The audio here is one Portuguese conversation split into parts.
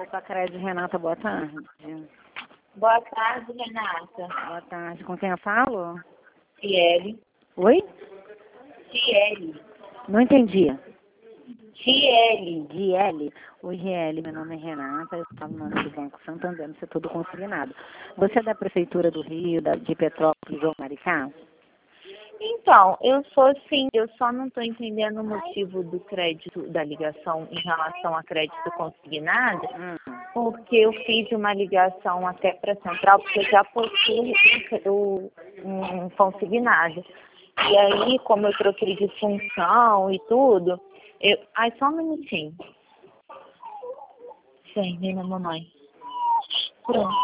Autocred, Renata, boa tarde. Boa tarde, Renata. Boa tarde. Com quem eu falo? Ciele. Oi? Ciele. Não entendi. Ciele. Giele. Oi, Giele. Meu nome é Renata. Eu falo no nome do Banco Santander, isso é tudo consignado. Você é da Prefeitura do Rio, de Petrópolis ou Maricá? Então, eu sou sim, eu só não estou entendendo o motivo do crédito, da ligação em relação a crédito consignado, porque eu fiz uma ligação até para a central, porque eu já possuo um consignado. E aí, como eu troquei de função e tudo, Ai, só um minutinho. Sim, vem na mamãe. Pronto.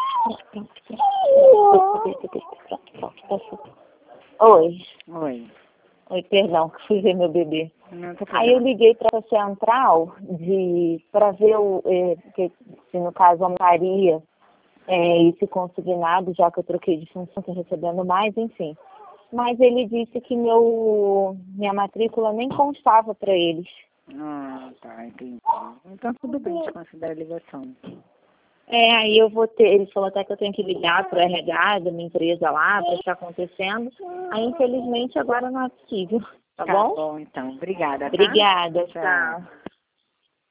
Oi. Oi. Oi, perdão, que fui ver meu bebê. Não tô Aí eu liguei para a central para ver se no caso aumentaria esse consignado, já que eu troquei de função, estou recebendo mais, enfim. Mas ele disse que minha matrícula nem constava para eles. Ah, tá, entendi. Então tudo bem, te considera a ligação. Aí eu vou ter, ele falou até que eu tenho que ligar para o RH da minha empresa lá, para o que está acontecendo. Aí, infelizmente, agora não é possível, tá bom? Tá bom, então. Obrigada, tá? Obrigada, Tchau. tchau.